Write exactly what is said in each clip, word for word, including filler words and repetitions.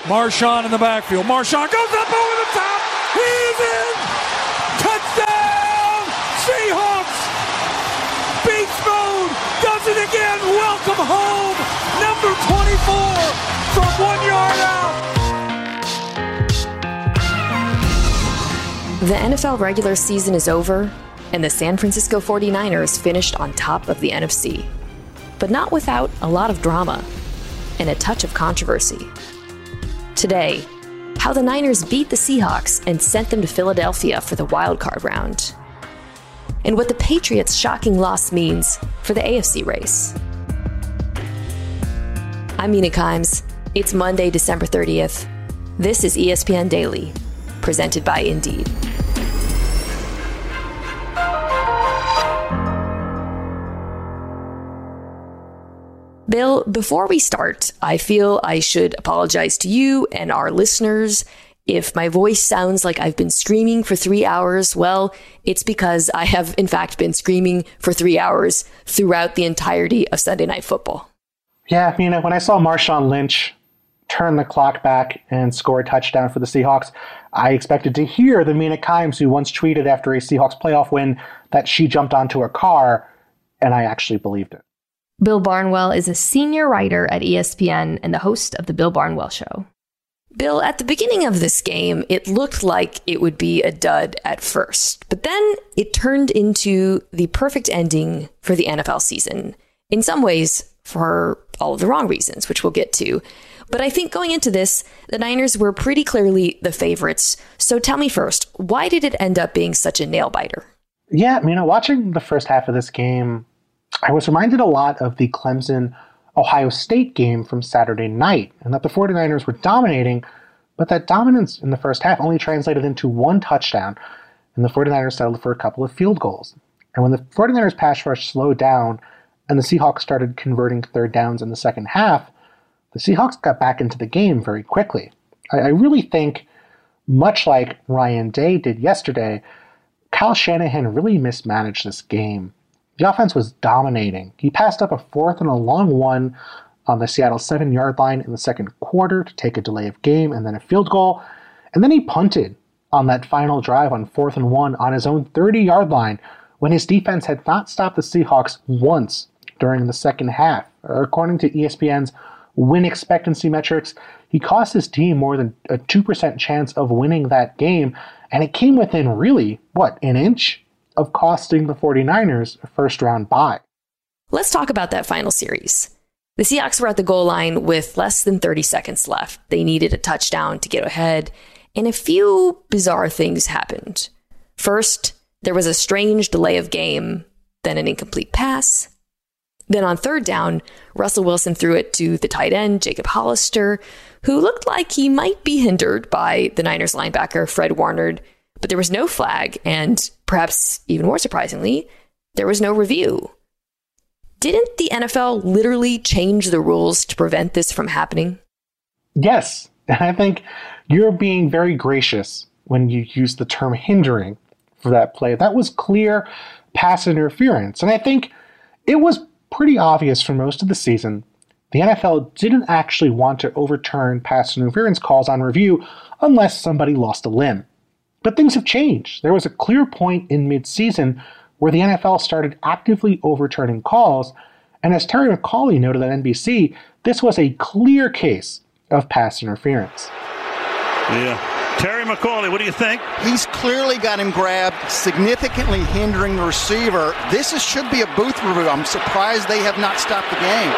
Marshawn in the backfield. Marshawn goes up over the top. He's in. Touchdown, Seahawks. Beast mode does it again. Welcome home. Number twenty-four from one yard out. The N F L regular season is over, and the San Francisco forty-niners finished on top of the N F C. But not without a lot of drama and a touch of controversy. Today, how the Niners beat the Seahawks and sent them to Philadelphia for the wild card round. And what the Patriots' shocking loss means for the A F C race. I'm Mina Kimes. It's Monday, December thirtieth. This is E S P N Daily, presented by Indeed. Bill, before we start, I feel I should apologize to you and our listeners. If my voice sounds like I've been screaming for three hours, well, it's because I have, in fact, been screaming for three hours throughout the entirety of Sunday Night Football. Yeah, you know, when I saw Marshawn Lynch turn the clock back and score a touchdown for the Seahawks, I expected to hear the Mina Kimes who once tweeted after a Seahawks playoff win that she jumped onto a car, and I actually believed it. Bill Barnwell is a senior writer at E S P N and the host of The Bill Barnwell Show. Bill, at the beginning of this game, it looked like it would be a dud at first, but then it turned into the perfect ending for the N F L season. In some ways, for all of the wrong reasons, which we'll get to. But I think going into this, the Niners were pretty clearly the favorites. So tell me first, why did it end up being such a nail-biter? Yeah, you know, watching the first half of this game, I was reminded a lot of the Clemson-Ohio State game from Saturday night, and that the forty-niners were dominating, but that dominance in the first half only translated into one touchdown, and the forty-niners settled for a couple of field goals. And when the forty-niners pass rush slowed down and the Seahawks started converting third downs in the second half, the Seahawks got back into the game very quickly. I, I really think, much like Ryan Day did yesterday, Kyle Shanahan really mismanaged this game. The offense was dominating. He passed up a fourth and a long one on the Seattle seven-yard line in the second quarter to take a delay of game and then a field goal. And then he punted on that final drive on fourth and one on his own thirty-yard line when his defense had not stopped the Seahawks once during the second half. According to E S P N's win expectancy metrics, he cost his team more than a two percent chance of winning that game, and it came within really, what, an inch of costing the forty-niners a first-round bye. Let's talk about that final series. The Seahawks were at the goal line with less than thirty seconds left. They needed a touchdown to get ahead, and a few bizarre things happened. First, there was a strange delay of game, then an incomplete pass. Then on third down, Russell Wilson threw it to the tight end, Jacob Hollister, who looked like he might be hindered by the Niners linebacker, Fred Warner, but there was no flag, and perhaps even more surprisingly, there was no review. Didn't the N F L literally change the rules to prevent this from happening? Yes, and I think you're being very gracious when you use the term hindering for that play. That was clear pass interference, and I think it was pretty obvious for most of the season the N F L didn't actually want to overturn pass interference calls on review unless somebody lost a limb. But things have changed. There was a clear point in mid-season where the N F L started actively overturning calls, and as Terry McAulay noted on N B C, this was a clear case of pass interference. Yeah. Terry McAulay, what do you think? He's clearly got him grabbed, significantly hindering the receiver. This is, should be a booth review. I'm surprised they have not stopped the game.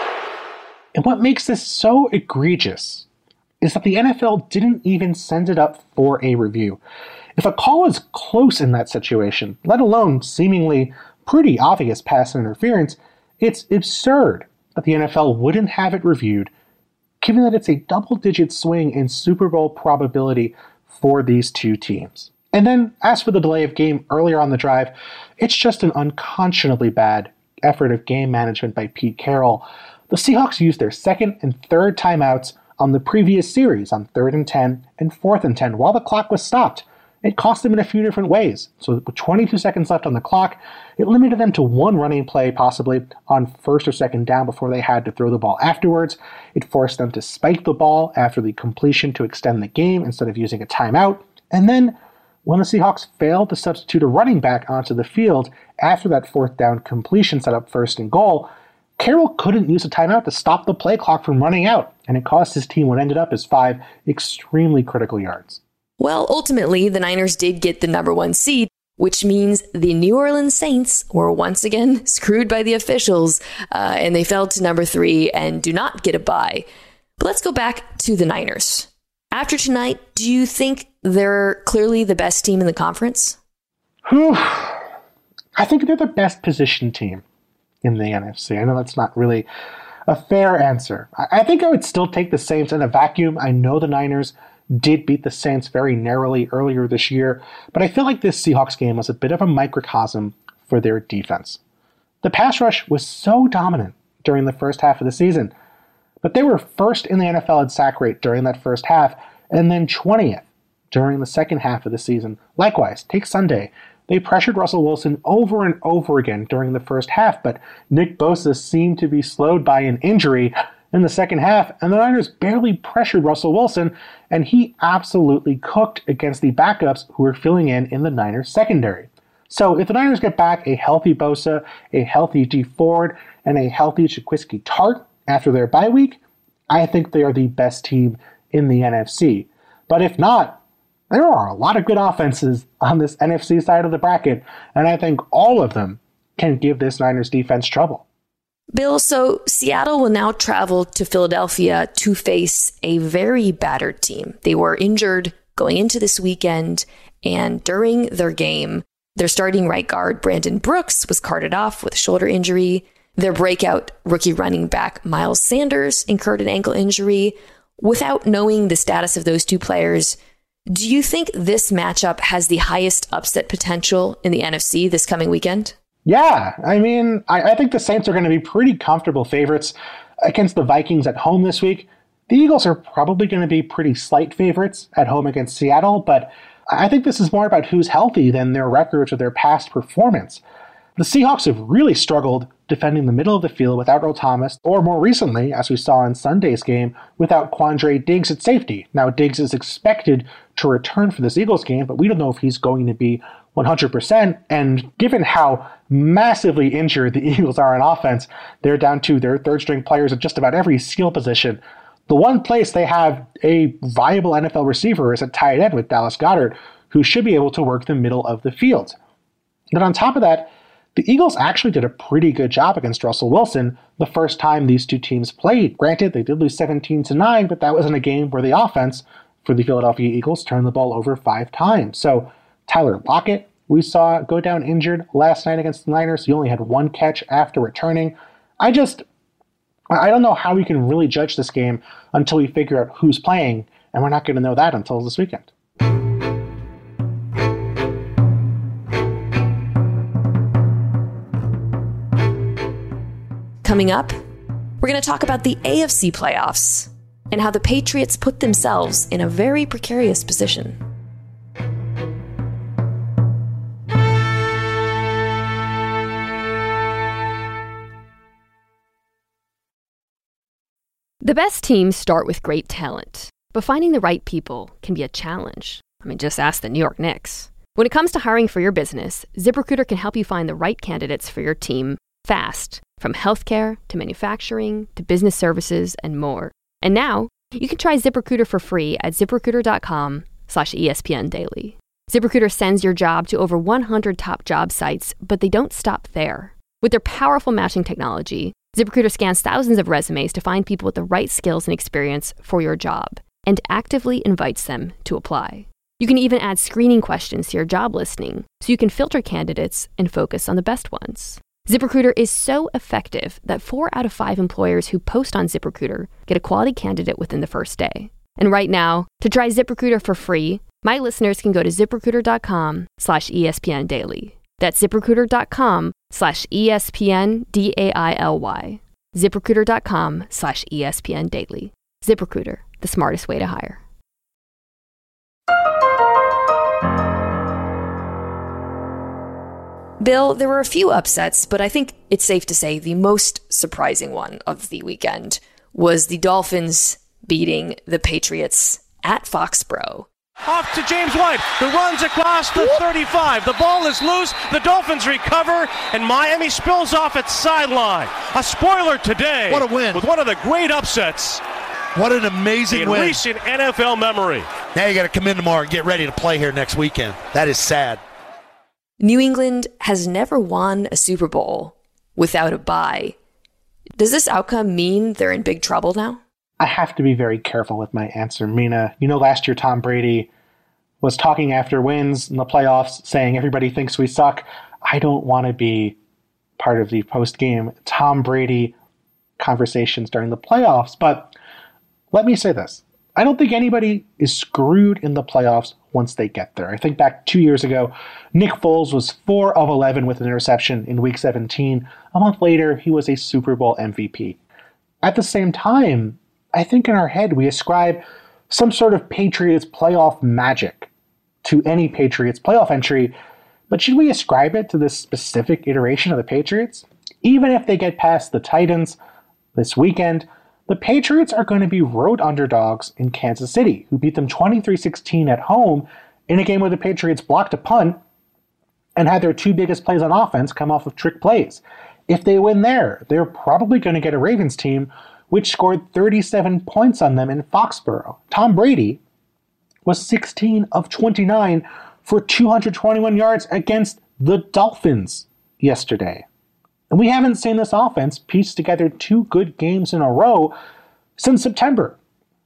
And what makes this so egregious is that the N F L didn't even send it up for a review. If a call is close in that situation, let alone seemingly pretty obvious pass interference, it's absurd that the N F L wouldn't have it reviewed, given that it's a double-digit swing in Super Bowl probability for these two teams. And then, as for the delay of game earlier on the drive, it's just an unconscionably bad effort of game management by Pete Carroll. The Seahawks used their second and third timeouts on the previous series on third and ten and fourth and ten while the clock was stopped. it cost them in a few different ways. So with twenty-two seconds left on the clock, it limited them to one running play possibly on first or second down before they had to throw the ball afterwards. It forced them to spike the ball after the completion to extend the game instead of using a timeout. And then when the Seahawks failed to substitute a running back onto the field after that fourth down completion set up first and goal, Carroll couldn't use a timeout to stop the play clock from running out, and it cost his team what ended up as five extremely critical yards. Well, ultimately, the Niners did get the number one seed, which means the New Orleans Saints were once again screwed by the officials, uh, and they fell to number three and do not get a bye. But let's go back to the Niners. After tonight, do you think they're clearly the best team in the conference? Whew. I think they're the best positioned team in the N F C. I know that's not really a fair answer. I think I would still take the Saints in a vacuum. I know the Niners did beat the Saints very narrowly earlier this year, but I feel like this Seahawks game was a bit of a microcosm for their defense. The pass rush was so dominant during the first half of the season, but they were first in the N F L in sack rate during that first half, and then twentieth during the second half of the season. Likewise, take Sunday. They pressured Russell Wilson over and over again during the first half, but Nick Bosa seemed to be slowed by an injury in the second half, and the Niners barely pressured Russell Wilson, and he absolutely cooked against the backups who were filling in in the Niners secondary. So if the Niners get back a healthy Bosa, a healthy Dee Ford, and a healthy Jaquiski Tartt after their bye week, I think they are the best team in the N F C. But if not, there are a lot of good offenses on this N F C side of the bracket, and I think all of them can give this Niners defense trouble. Bill, so Seattle will now travel to Philadelphia to face a very battered team. They were injured going into this weekend, and during their game, their starting right guard, Brandon Brooks, was carted off with a shoulder injury. Their breakout rookie running back, Miles Sanders, incurred an ankle injury. Without knowing the status of those two players, do you think this matchup has the highest upset potential in the N F C this coming weekend? Yeah, I mean, I, I think the Saints are going to be pretty comfortable favorites against the Vikings at home this week. The Eagles are probably going to be pretty slight favorites at home against Seattle, but I think this is more about who's healthy than their records or their past performance. The Seahawks have really struggled defending the middle of the field without Earl Thomas, or more recently, as we saw in Sunday's game, without Quandre Diggs at safety. Now, Diggs is expected to return for this Eagles game, but we don't know if he's going to be one hundred percent, and given how massively injured the Eagles are on offense, they're down to their third-string players at just about every skill position. The one place they have a viable N F L receiver is at tight end with Dallas Goedert, who should be able to work the middle of the field. But on top of that, the Eagles actually did a pretty good job against Russell Wilson the first time these two teams played. Granted, they did lose seventeen to nine, but that was in a game where the offense for the Philadelphia Eagles turned the ball over five times. So Tyler Lockett, we saw go down injured last night against the Niners. He only had one catch after returning. I just, I don't know how we can really judge this game until we figure out who's playing, and we're not going to know that until this weekend. Coming up, we're going to talk about the A F C playoffs and how the Patriots put themselves in a very precarious position. The best teams start with great talent, but finding the right people can be a challenge. I mean, just ask the New York Knicks. When it comes to hiring for your business, ZipRecruiter can help you find the right candidates for your team fast, from healthcare to manufacturing to business services and more. And now, you can try ZipRecruiter for free at ZipRecruiter.com slash ESPN Daily. ZipRecruiter sends your job to over one hundred top job sites, but they don't stop there. With their powerful matching technology, ZipRecruiter scans thousands of resumes to find people with the right skills and experience for your job and actively invites them to apply. You can even add screening questions to your job listing so you can filter candidates and focus on the best ones. ZipRecruiter is so effective that four out of five employers who post on ZipRecruiter get a quality candidate within the first day. And right now, to try ZipRecruiter for free, my listeners can go to ZipRecruiter.com slash ESPN Daily. That's ZipRecruiter.com slash ESPN D-A-I-L-Y. ZipRecruiter.com slash ESPN Daily. ZipRecruiter, the smartest way to hire. Bill, there were a few upsets, but I think it's safe to say the most surprising one of the weekend was the Dolphins beating the Patriots at Foxborough. Off to James White, who runs across the thirty-five. The ball is loose. The Dolphins recover, and Miami spills off its sideline. A spoiler today. What a win. With one of the great upsets. What an amazing in win. In recent N F L memory. Now you got to come in tomorrow and get ready to play here next weekend. That is sad. New England has never won a Super Bowl without a bye. Does this outcome mean they're in big trouble now? I have to be very careful with my answer, Mina. You know, last year Tom Brady was talking after wins in the playoffs, saying everybody thinks we suck. I don't want to be part of the post-game Tom Brady conversations during the playoffs, but let me say this. I don't think anybody is screwed in the playoffs once they get there. I think back two years ago, Nick Foles was four of eleven with an interception in week seventeen. A month later, he was a Super Bowl M V P. At the same time, I think in our head we ascribe some sort of Patriots playoff magic to any Patriots playoff entry, but should we ascribe it to this specific iteration of the Patriots? Even if they get past the Titans this weekend, the Patriots are going to be road underdogs in Kansas City, who beat them twenty-three sixteen at home in a game where the Patriots blocked a punt and had their two biggest plays on offense come off of trick plays. If they win there, they're probably going to get a Ravens team which scored thirty-seven points on them in Foxborough. Tom Brady was sixteen of twenty-nine for two hundred twenty-one yards against the Dolphins yesterday. And we haven't seen this offense piece together two good games in a row since September.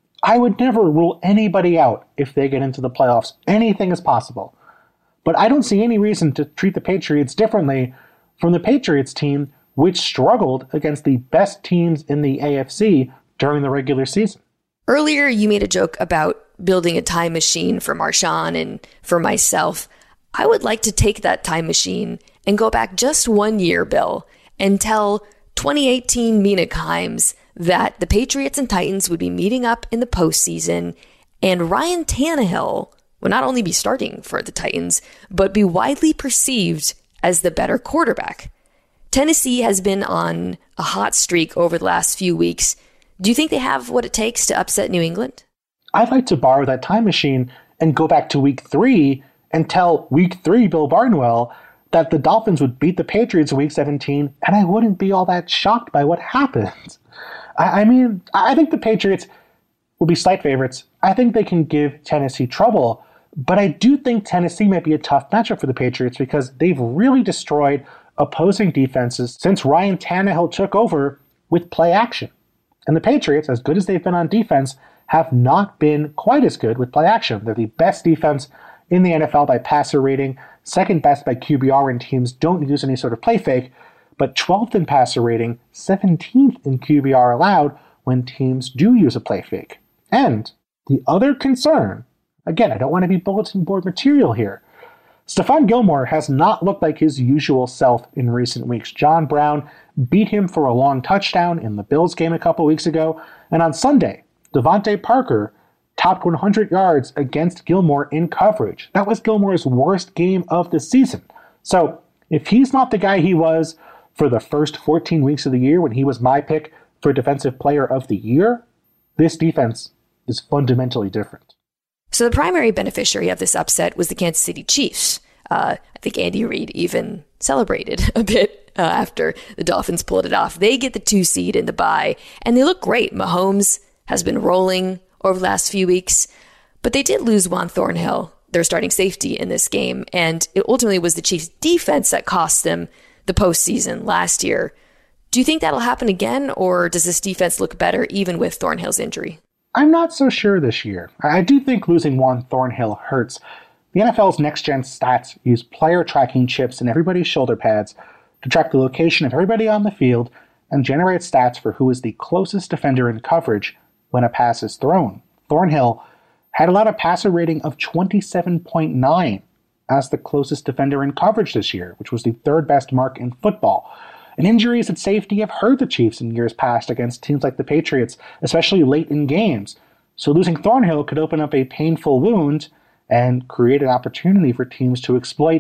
I would never rule anybody out if they get into the playoffs. Anything is possible. But I don't see any reason to treat the Patriots differently from the Patriots team, which struggled against the best teams in the A F C during the regular season. Earlier, you made a joke about building a time machine for Marshawn and for myself. I would like to take that time machine and go back just one year, Bill, and tell twenty eighteen Mina Kimes that the Patriots and Titans would be meeting up in the postseason, and Ryan Tannehill would not only be starting for the Titans, but be widely perceived as the better quarterback. Tennessee has been on a hot streak over the last few weeks. Do you think they have what it takes to upset New England? I'd like to borrow that time machine and go back to week three and tell week three Bill Barnwell that the Dolphins would beat the Patriots in week seventeen, and I wouldn't be all that shocked by what happened. I, I mean, I think the Patriots will be slight favorites. I think they can give Tennessee trouble, but I do think Tennessee might be a tough matchup for the Patriots because they've really destroyed opposing defenses since Ryan Tannehill took over with play action. And the Patriots, as good as they've been on defense, have not been quite as good with play action. They're the best defense in the N F L by passer rating, second best by Q B R when teams don't use any sort of play fake, but twelfth in passer rating, seventeenth in Q B R allowed when teams do use a play fake. And the other concern, again, I don't want to be bulletin board material here, Stephon Gilmore has not looked like his usual self in recent weeks. John Brown beat him for a long touchdown in the Bills game a couple weeks ago, and on Sunday, Devontae Parker topped one hundred yards against Gilmore in coverage. That was Gilmore's worst game of the season. So if he's not the guy he was for the first fourteen weeks of the year when he was my pick for Defensive Player of the Year, this defense is fundamentally different. So the primary beneficiary of this upset was the Kansas City Chiefs. Uh, I think Andy Reid even celebrated a bit uh, after the Dolphins pulled it off. They get the two seed in the bye, and they look great. Mahomes has been rolling over the last few weeks, but they did lose Juan Thornhill, their starting safety, in this game, and it ultimately was the Chiefs' defense that cost them the postseason last year. Do you think that'll happen again, or does this defense look better even with Thornhill's injury? I'm not so sure this year. I do think losing Juan Thornhill hurts. The N F L's next-gen stats use player tracking chips in everybody's shoulder pads to track the location of everybody on the field and generate stats for who is the closest defender in coverage when a pass is thrown. Thornhill had allowed a passer rating of twenty-seven point nine as the closest defender in coverage this year, which was the third best mark in football. And injuries at safety have hurt the Chiefs in years past against teams like the Patriots, especially late in games. So losing Thornhill could open up a painful wound and create an opportunity for teams to exploit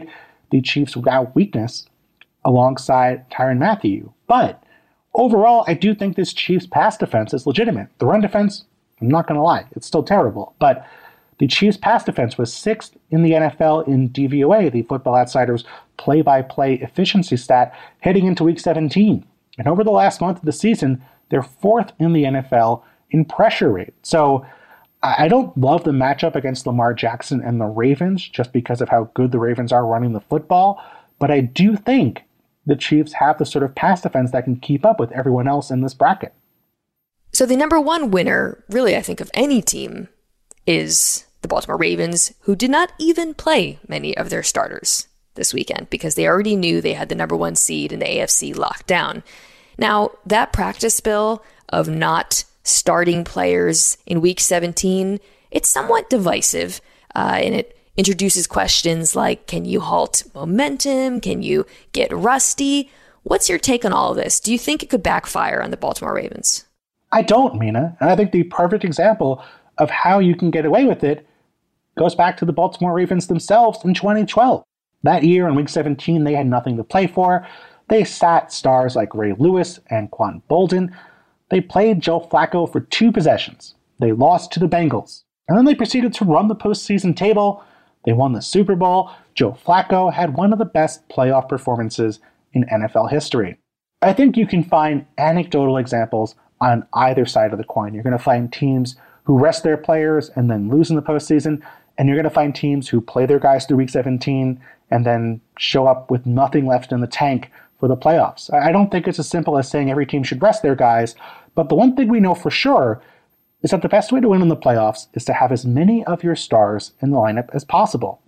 the Chiefs without weakness alongside Tyrann Mathieu. But overall, I do think this Chiefs pass defense is legitimate. The run defense, I'm not going to lie, it's still terrible. But the Chiefs pass defense was sixth in the N F L in D V O A, the Football Outsiders play-by-play efficiency stat, heading into Week seventeen. And over the last month of the season, they're fourth in the N F L in pressure rate. So I don't love the matchup against Lamar Jackson and the Ravens just because of how good the Ravens are running the football, but I do think the Chiefs have the sort of pass defense that can keep up with everyone else in this bracket. So the number one winner, really, I think, of any team is the Baltimore Ravens, who did not even play many of their starters this weekend because they already knew they had the number one seed in the A F C locked down. Now, that practice bill of not starting players in Week seventeen, it's somewhat divisive, uh, and it introduces questions like, can you halt momentum? Can you get rusty? What's your take on all of this? Do you think it could backfire on the Baltimore Ravens? I don't, Mina. And I think the perfect example of how you can get away with it goes back to the Baltimore Ravens themselves in twenty twelve. That year in Week seventeen, they had nothing to play for. They sat stars like Ray Lewis and Quan Bolden. They played Joe Flacco for two possessions. They lost to the Bengals. And then they proceeded to run the postseason table. They won the Super Bowl. Joe Flacco had one of the best playoff performances in N F L history. I think you can find anecdotal examples on either side of the coin. You're going to find teams who rest their players and then lose in the postseason, and you're going to find teams who play their guys through Week seventeen and then show up with nothing left in the tank for the playoffs. I don't think it's as simple as saying every team should rest their guys, but the one thing we know for sure is that the best way to win in the playoffs is to have as many of your stars in the lineup as possible.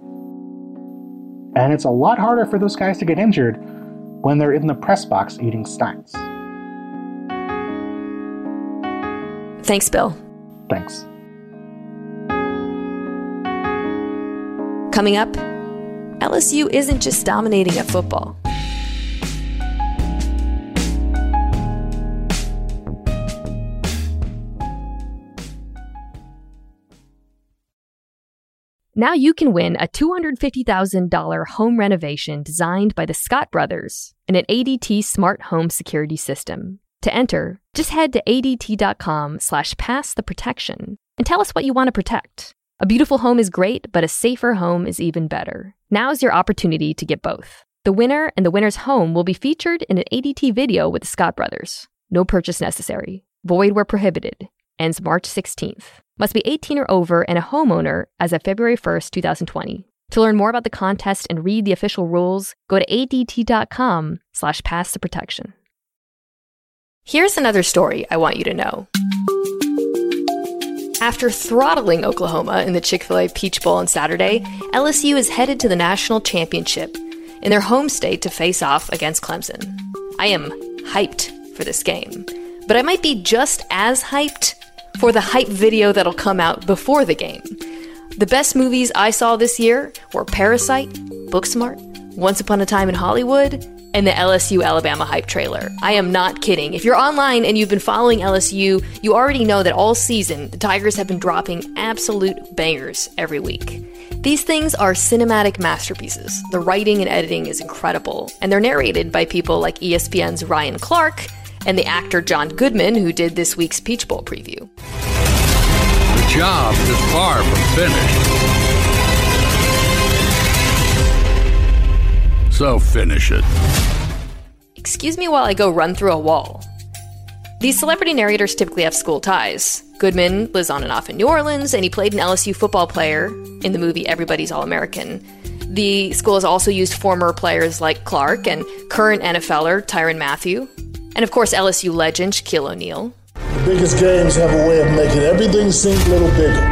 And it's a lot harder for those guys to get injured when they're in the press box eating snacks. Thanks, Bill. Thanks. Coming up, L S U isn't just dominating at football. Now you can win a two hundred fifty thousand dollars home renovation designed by the Scott Brothers and an A D T smart home security system. To enter, just head to adt.com slash pass the protection and tell us what you want to protect. A beautiful home is great, but a safer home is even better. Now's your opportunity to get both. The winner and the winner's home will be featured in an A D T video with the Scott Brothers. No purchase necessary. Void where prohibited. Ends March sixteenth. Must be eighteen or over and a homeowner as of February first, twenty twenty. To learn more about the contest and read the official rules, go to adt.com slash pass the protection. Here's another story I want you to know. After throttling Oklahoma in the Chick-fil-A Peach Bowl on Saturday, L S U is headed to the national championship in their home state to face off against Clemson. I am hyped for this game, but I might be just as hyped for the hype video that'll come out before the game. The best movies I saw this year were Parasite, Booksmart, Once Upon a Time in Hollywood, and the L S U Alabama hype trailer. I am not kidding. If you're online and you've been following L S U, you already know that all season, the Tigers have been dropping absolute bangers every week. These things are cinematic masterpieces. The writing and editing is incredible, and they're narrated by people like E S P N's Ryan Clark and the actor John Goodman, who did this week's Peach Bowl preview. The job is far from finished. So finish it. Excuse me while I go run through a wall. These celebrity narrators typically have school ties. Goodman lives on and off in New Orleans, and he played an L S U football player in the movie Everybody's All-American. The school has also used former players like Clark and current NFLer Tyrann Mathieu, and of course L S U legend Shaquille O'Neal. The biggest games have a way of making everything seem a little bigger.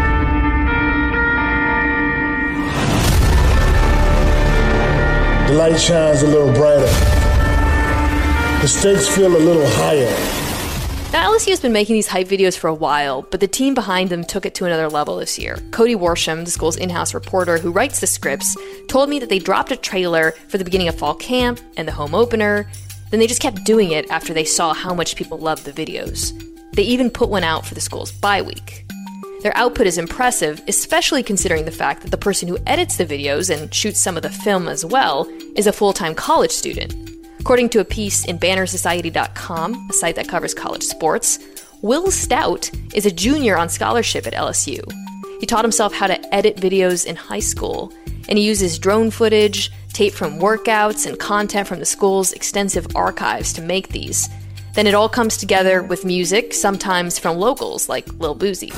The light shines a little brighter. The stakes feel a little higher. Now, L S U has been making these hype videos for a while, but the team behind them took it to another level this year. Cody Worsham, the school's in-house reporter who writes the scripts, told me that they dropped a trailer for the beginning of fall camp and the home opener. Then they just kept doing it after they saw how much people loved the videos. They even put one out for the school's bye week. Their output is impressive, especially considering the fact that the person who edits the videos and shoots some of the film as well is a full-time college student. According to a piece in banner society dot com, a site that covers college sports, Will Stout is a junior on scholarship at L S U. He taught himself how to edit videos in high school, and he uses drone footage, tape from workouts, and content from the school's extensive archives to make these. Then it all comes together with music, sometimes from locals like Lil Boosie.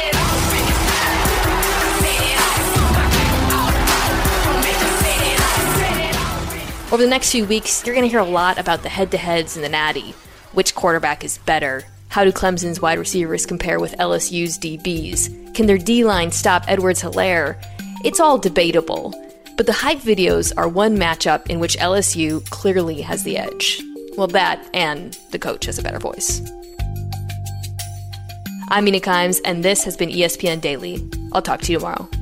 Over the next few weeks, you're going to hear a lot about the head-to-heads in the Natty. Which quarterback is better? How do Clemson's wide receivers compare with L S U's D Bs? Can their D-line stop Edwards-Helaire? It's all debatable. But the hype videos are one matchup in which L S U clearly has the edge. Well, that and the coach has a better voice. I'm Mina Kimes, and this has been E S P N Daily. I'll talk to you tomorrow.